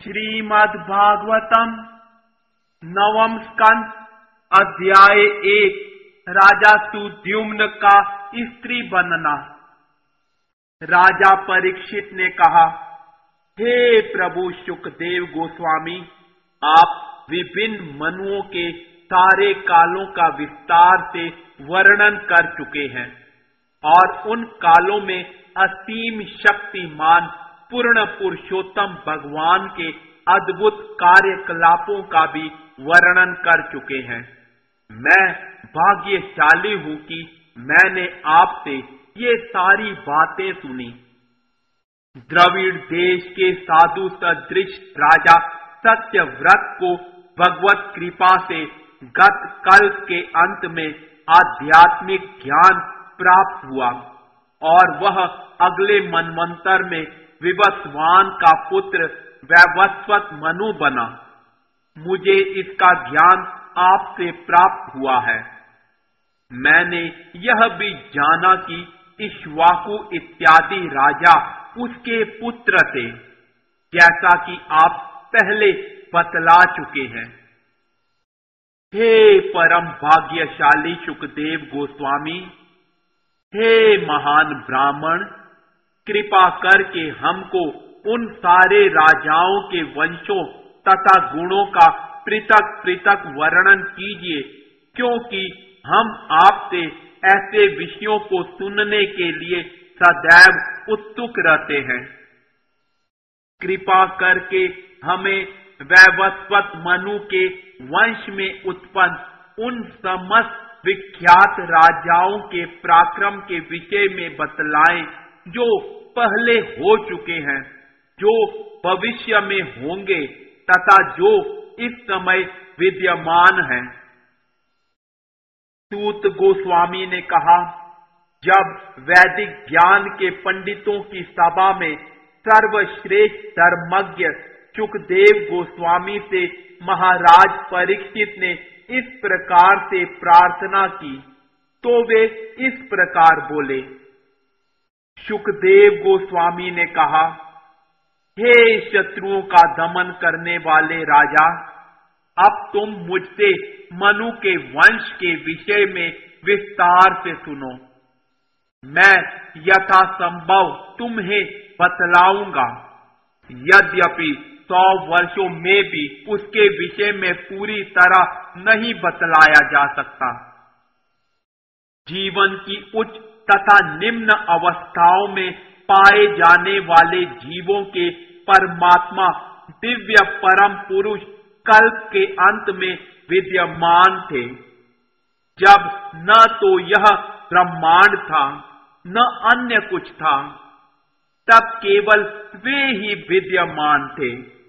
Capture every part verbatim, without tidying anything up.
श्रीमद् भागवतम नवम स्कंद अध्याय एक राजा सुद्युम्न का स्त्री बनना। राजा परीक्षित ने कहा, हे प्रभु शुकदेव गोस्वामी, आप विभिन्न मनुओं के सारे कालों का विस्तार से वर्णन कर चुके हैं और उन कालों में असीम शक्तिमान पूर्ण पुरुषोत्तम भगवान के अद्भुत कार्यकलापों का भी वर्णन कर चुके हैं। मैं भाग्यशाली हूं कि मैंने आपसे ये सारी बातें सुनी। द्रविड़ देश के साधु सदृश राजा सत्यव्रत को भगवत कृपा से गत कल्प के अंत में आध्यात्मिक ज्ञान प्राप्त हुआ और वह अगले मनवंतर में विवस्वान का पुत्र वैवस्वत मनु बना। मुझे इसका ज्ञान आपसे प्राप्त हुआ है। मैंने यह भी जाना कि इक्ष्वाकु इत्यादि राजा उसके पुत्र थे, जैसा कि आप पहले बतला चुके हैं। हे परम भाग्यशाली शुकदेव गोस्वामी, हे महान ब्राह्मण, कृपा करके हमको उन सारे राजाओं के वंशों तथा गुणों का पृथक पृथक वर्णन कीजिए, क्योंकि हम आपसे ऐसे विषयों को सुनने के लिए सदैव उत्सुक रहते हैं। कृपा करके हमें वैवस्वत मनु के वंश में उत्पन्न उन समस्त विख्यात राजाओं के पराक्रम के विषय में बतलाएं जो पहले हो चुके हैं, जो भविष्य में होंगे तथा जो इस समय विद्यमान हैं। सूत गोस्वामी ने कहा, जब वैदिक ज्ञान के पंडितों की सभा में सर्वश्रेष्ठ धर्मज्ञ शुकदेव गोस्वामी से महाराज परीक्षित ने इस प्रकार से प्रार्थना की, तो वे इस प्रकार बोले। शुकदेव गोस्वामी ने कहा, हे शत्रुओं का दमन करने वाले राजा, अब तुम मुझसे मनु के वंश के विषय में विस्तार से सुनो। मैं यथासंभव तुम्हें बतलाऊंगा, यद्यपि सौ वर्षों में भी उसके विषय में पूरी तरह नहीं बतलाया जा सकता। जीवन की उच्च तथा निम्न अवस्थाओं में पाए जाने वाले जीवों के परमात्मा दिव्य परम पुरुष कल्प के अंत में विद्यमान थे, जब न तो यह ब्रह्मांड था न अन्य कुछ था, तब केवल वे ही विद्यमान थे।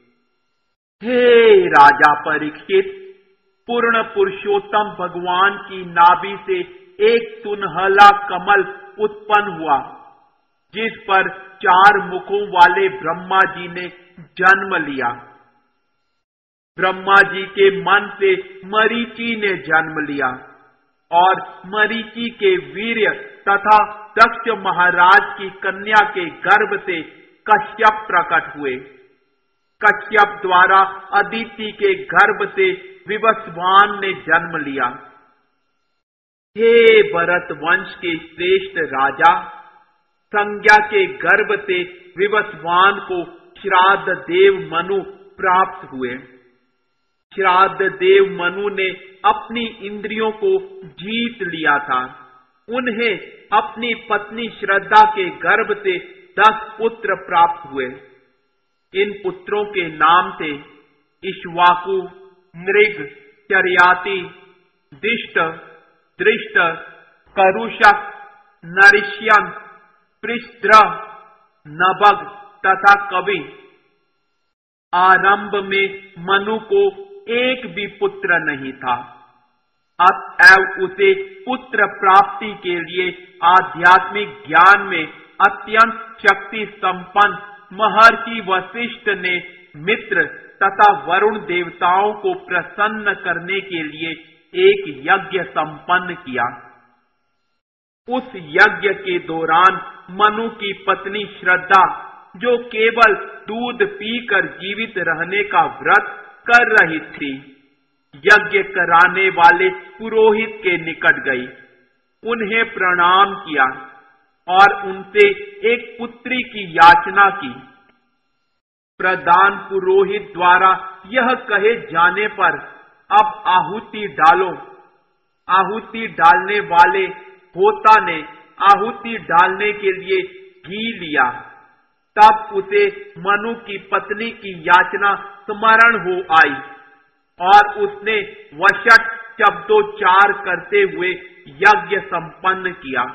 हे राजा परीक्षित, पूर्ण पुरुषोत्तम भगवान की नाभि से एक सुनहला कमल उत्पन्न हुआ, जिस पर चार मुखों वाले ब्रह्मा जी ने जन्म लिया। ब्रह्मा जी के मन से मरीचि ने जन्म लिया और मरीचि के वीर्य तथा दक्ष महाराज की कन्या के गर्भ से कश्यप प्रकट हुए। कश्यप द्वारा अदिति के गर्भ से विवस्वान ने जन्म लिया। हे भरत वंश के श्रेष्ठ राजा, संज्ञा के गर्भ से विवस्वान को श्राद्ध देव मनु प्राप्त हुए। श्राद्ध देव मनु ने अपनी इंद्रियों को जीत लिया था। उन्हें अपनी पत्नी श्रद्धा के गर्भ से दस पुत्र प्राप्त हुए। इन पुत्रों के नाम थे इक्ष्वाकु, नृग, चर्याति, दिष्ट, दृष्ट, करुषक, नरिष्यन, पृष्ठ, नभग तथा कवि। आरंभ में मनु को एक भी पुत्र नहीं था, अतएव उसे पुत्र प्राप्ति के लिए आध्यात्मिक ज्ञान में अत्यंत शक्ति संपन्न महर्षि वशिष्ठ ने मित्र तथा वरुण देवताओं को प्रसन्न करने के लिए एक यज्ञ संपन्न किया। उस यज्ञ के दौरान मनु की पत्नी श्रद्धा जो केवल दूध पीकर जीवित रहने का व्रत कर रही थी, यज्ञ कराने वाले पुरोहित के निकट गई, उन्हें प्रणाम किया और उनसे एक पुत्री की याचना की। प्रधान पुरोहित द्वारा यह कहे जाने पर, अब आहुति डालो। आहुति डालने वाले होता ने आहुति डालने के लिए घी लिया। तब उसे मनु की पत्नी की याचना स्मरण हो आई और उसने वशट शब्दोच्चार करते हुए यज्ञ संपन्न किया।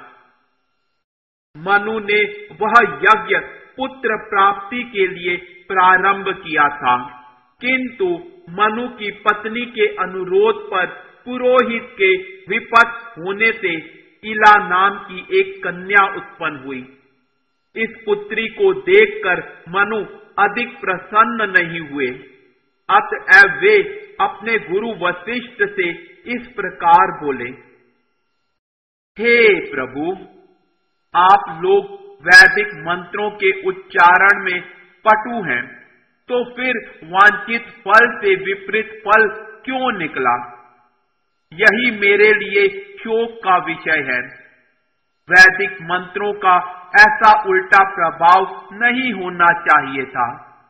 मनु ने वह यज्ञ पुत्र प्राप्ति के लिए प्रारंभ किया था, किंतु मनु की पत्नी के अनुरोध पर पुरोहित के विपथ होने से इला नाम की एक कन्या उत्पन्न हुई। इस पुत्री को देखकर मनु अधिक प्रसन्न नहीं हुए, अतएव वे अपने गुरु वशिष्ठ से इस प्रकार बोले, हे प्रभु, आप लोग वैदिक मंत्रों के उच्चारण में पटु हैं, तो फिर वांछित फल से विपरीत फल क्यों निकला? यही मेरे लिए शोक का विषय है। वैदिक मंत्रों का ऐसा उल्टा प्रभाव नहीं होना चाहिए था।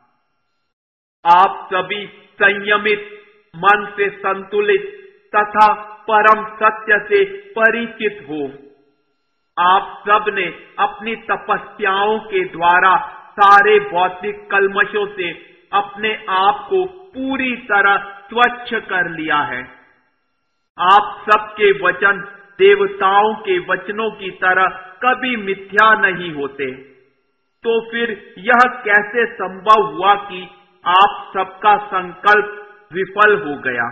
आप सभी संयमित, मन से संतुलित तथा परम सत्य से परिचित हो। आप सब ने अपनी तपस्याओं के द्वारा सारे भौतिक कल्मशों से अपने आप को पूरी तरह स्वच्छ कर लिया है। आप सबके वचन देवताओं के वचनों की तरह कभी मिथ्या नहीं होते। तो फिर यह कैसे संभव हुआ कि आप सबका संकल्प विफल हो गया?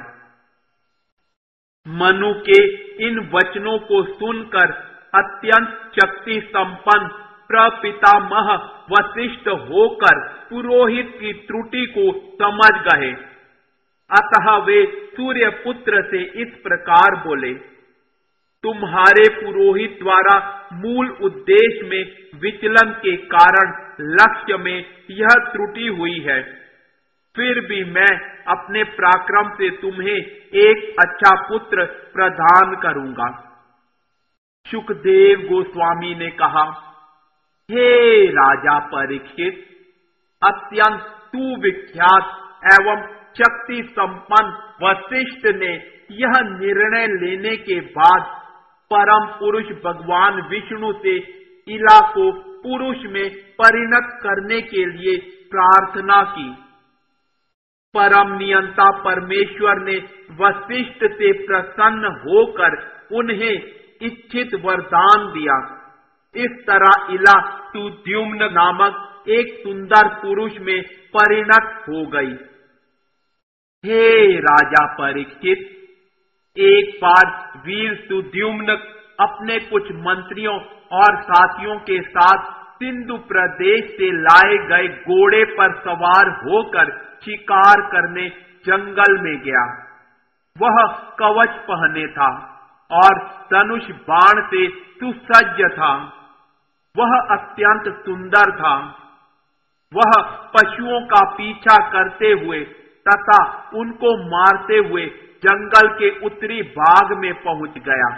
मनु के इन वचनों को सुनकर अत्यंत शक्ति संपन्न प्रपितामह वशिष्ठ होकर पुरोहित की त्रुटि को समझ गए। अतः वे सूर्य पुत्र से इस प्रकार बोले, तुम्हारे पुरोहित द्वारा मूल उद्देश्य में विचलन के कारण लक्ष्य में यह त्रुटि हुई है। फिर भी मैं अपने पराक्रम से तुम्हें एक अच्छा पुत्र प्रदान करूंगा। शुकदेव गोस्वामी ने कहा, हे राजा परीक्षित, अत्यंत सुविख्यात एवं शक्ति संपन्न वशिष्ठ ने यह निर्णय लेने के बाद परम पुरुष भगवान विष्णु से इला को पुरुष में परिणत करने के लिए प्रार्थना की। परम नियंता परमेश्वर ने वशिष्ठ से प्रसन्न होकर उन्हें इच्छित वरदान दिया। इस तरह इला सुद्युम्न नामक एक सुंदर पुरुष में परिणत हो गई। हे राजा परीक्षित, एक बार वीर सुद्युम्न अपने कुछ मंत्रियों और साथियों के साथ सिंधु प्रदेश से लाए गए घोड़े पर सवार होकर शिकार करने जंगल में गया। वह कवच पहने था और धनुष बाण से सुसज्ज था। वह अत्यंत सुंदर था। वह पशुओं का पीछा करते हुए तथा उनको मारते हुए जंगल के उत्तरी भाग में पहुंच गया।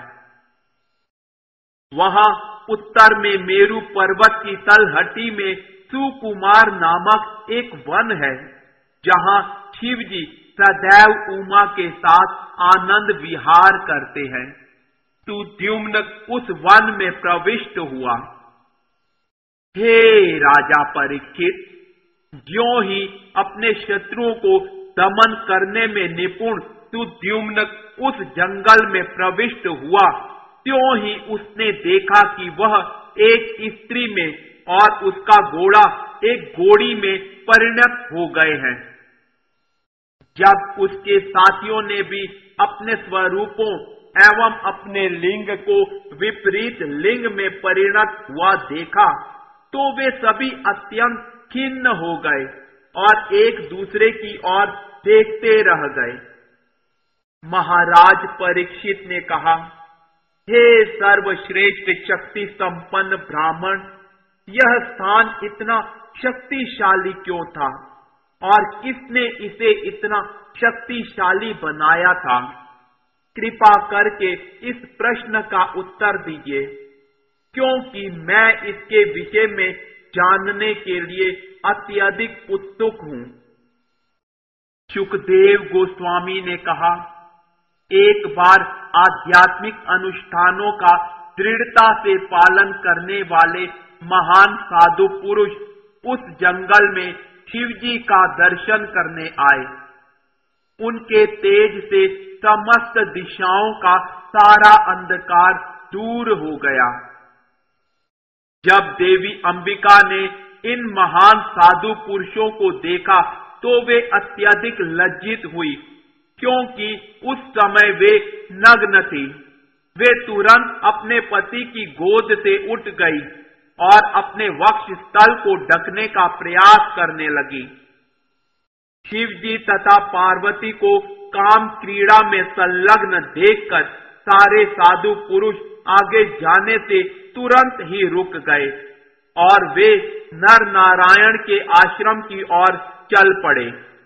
वहां उत्तर में मेरु पर्वत की तलहटी में सुकुमार नामक एक वन है, जहां शिवजी सदैव उमा के साथ आनंद विहार करते हैं। सुद्युम्न उस वन में प्रविष्ट हुआ। हे राजा परीक्षित, ज्यों ही अपने शत्रुओं को दमन करने में निपुण सुद्युम्न उस जंगल में प्रविष्ट हुआ, त्यों ही उसने देखा कि वह एक स्त्री में और उसका घोड़ा एक घोड़ी में परिणत हो गए हैं। जब उसके साथियों ने भी अपने स्वरूपों एवं अपने लिंग को विपरीत लिंग में परिणत हुआ देखा, तो वे सभी अत्यंत खिन्न हो गए और एक दूसरे की ओर देखते रह गए। महाराज परीक्षित ने कहा, हे सर्वश्रेष्ठ शक्ति संपन्न ब्राह्मण, यह स्थान इतना शक्तिशाली क्यों था और किसने इसे इतना शक्तिशाली बनाया था? कृपा करके इस प्रश्न का उत्तर दीजिए, क्योंकि मैं इसके विषय में जानने के लिए अत्यधिक उत्सुक हूं। सुखदेव गोस्वामी ने कहा, एक बार आध्यात्मिक अनुष्ठानों का दृढ़ता से पालन करने वाले महान साधु पुरुष उस जंगल में शिवजी का दर्शन करने आए। उनके तेज से समस्त दिशाओं का सारा अंधकार दूर हो गया। जब देवी अंबिका ने इन महान साधु पुरुषों को देखा तो वे अत्यधिक लज्जित हुई, क्योंकि उस समय वे नग्न थी। वे तुरंत अपने पति की गोद से उठ गई और अपने वक्षस्थल को ढकने का प्रयास करने लगी। शिवजी तथा पार्वती को काम क्रीड़ा में संलग्न देखकर सारे साधु पुरुष आगे जाने से तुरंत ही रुक गए और वे नर नारायण के आश्रम की ओर चल पड़े।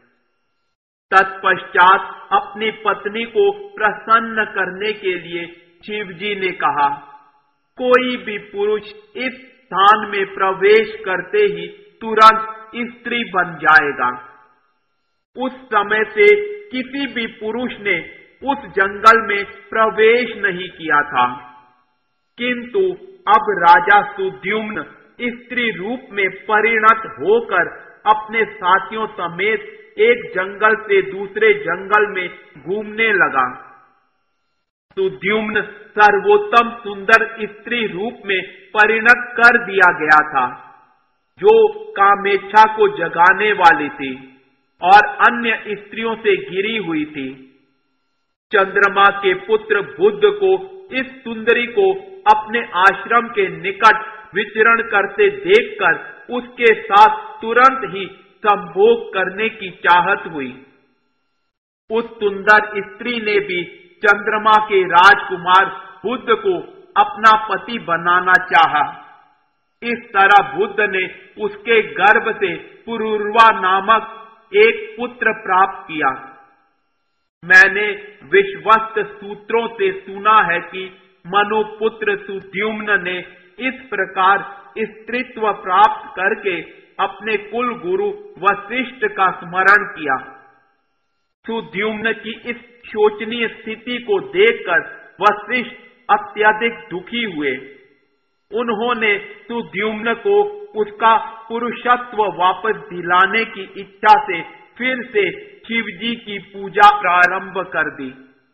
तत्पश्चात अपनी पत्नी को प्रसन्न करने के लिए शिवजी ने कहा, कोई भी पुरुष इस स्थान में प्रवेश करते ही तुरंत स्त्री बन जाएगा। उस समय से किसी भी पुरुष ने उस जंगल में प्रवेश नहीं किया था, किंतु अब राजा सुद्युम्न स्त्री रूप में परिणत होकर अपने साथियों समेत एक जंगल से दूसरे जंगल में घूमने लगा। सुद्युम्न सर्वोत्तम सुंदर स्त्री रूप में परिणत कर दिया गया था, जो कामेच्छा को जगाने वाली थी और अन्य स्त्रियों से घिरी हुई थी। चंद्रमा के पुत्र बुद्ध को इस सुंदरी को अपने आश्रम के निकट विचरण करते देखकर उसके साथ तुरंत ही संभोग करने की चाहत हुई। उस सुंदर स्त्री ने भी चंद्रमा के राजकुमार बुद्ध को अपना पति बनाना चाहा। इस तरह बुद्ध ने उसके गर्भ से पुरुरवा नामक एक पुत्र प्राप्त किया। मैंने विश्वस्त सूत्रों से सुना है कि मनुपुत्र सुद्युम्न ने इस प्रकार स्त्रीत्व प्राप्त करके अपने कुल गुरु वशिष्ठ का स्मरण किया। सुद्युम्न की इस शोचनीय स्थिति को देखकर वशिष्ठ अत्यधिक दुखी हुए। उन्होंने सुद्युम्न को उसका पुरुषत्व वापस दिलाने की इच्छा से फिर से शिवजी की पूजा प्रारंभ कर दी।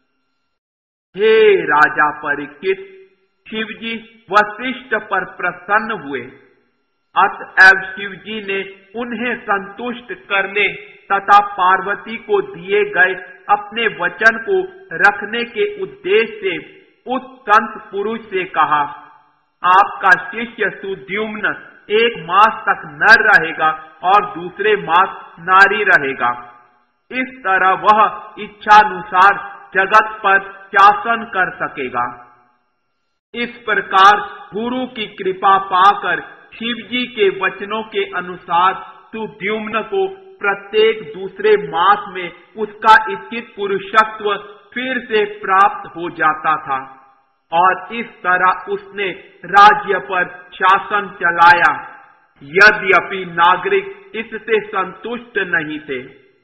हे राजा परीक्षित, शिवजी वशिष्ठ पर प्रसन्न हुए। अतएव शिवजी ने उन्हें संतुष्ट करने तथा पार्वती को दिए गए अपने वचन को रखने के उद्देश्य से उस संत पुरुष से कहा, आपका शिष्य सुद्युम्न एक मास तक नर रहेगा और दूसरे मास नारी रहेगा। इस तरह वह इच्छानुसार जगत पर शासन कर सकेगा। इस प्रकार गुरु की कृपा पाकर शिवजी के वचनों के अनुसार सुद्युम्न को प्रत्येक दूसरे मास में उसका इच्छित पुरुषत्व फिर से प्राप्त हो जाता था और इस तरह उसने राज्य पर शासन चलाया। यद्यपि नागरिक इससे संतुष्ट नहीं थे।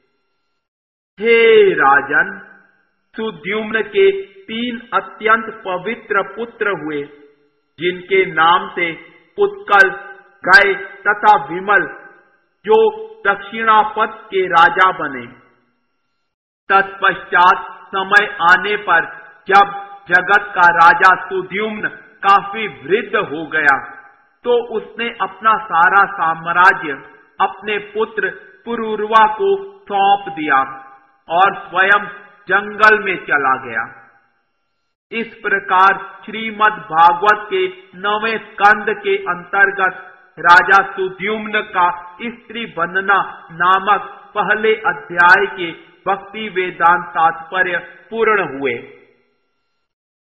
हे राजन, सुद्युम्न के तीन अत्यंत पवित्र पुत्र हुए, जिनके नाम से उत्कल, गय तथा विमल, जो दक्षिणापथ के राजा बने। तत्पश्चात समय आने पर जब जगत का राजा सुद्युम्न काफी वृद्ध हो गया, तो उसने अपना सारा साम्राज्य अपने पुत्र पुरुरवा को सौंप दिया और स्वयं जंगल में चला गया। इस प्रकार श्रीमद् भागवत के नवें स्कंद के अंतर्गत राजा सुद्युम्न का स्त्री बनना नामक पहले अध्याय के भक्ति वेदांत तात्पर्य पूर्ण हुए।